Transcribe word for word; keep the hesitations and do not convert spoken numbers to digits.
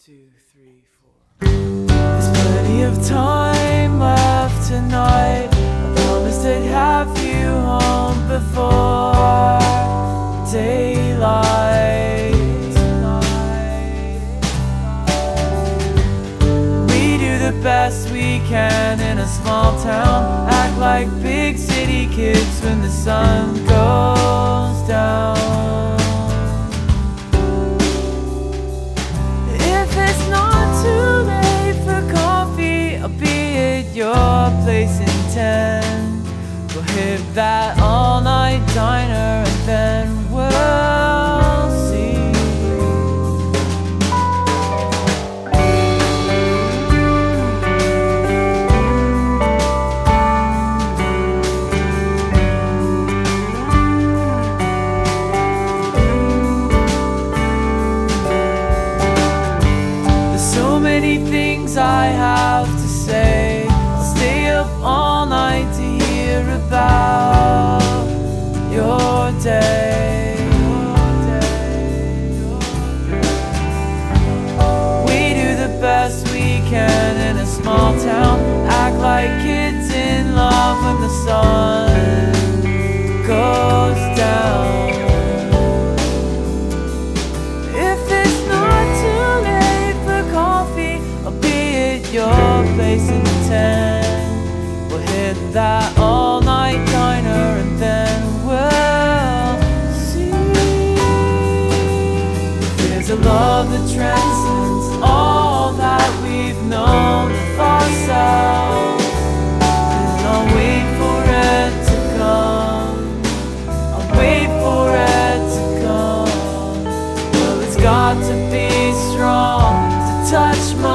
two, three, four. There's plenty of time left tonight. I promised I'd have you home before daylight. We do the best we can in a small town, act like big city kids when the sun goes down. Your place in ten. We'll hit that all-night diner and then we'll see. There's so many things I have to say. Stay up all night to hear about your day. We do the best we can in a small town, act like kids in love when the sun goes down. If it's not too late for coffee, I'll be at your place in ten. We'll hit that all-night diner and then we'll see. There's a love that transcends all that we've known of ourselves, and I'll wait for it to come. I'll wait for it to come. Well, it's got to be strong to touch my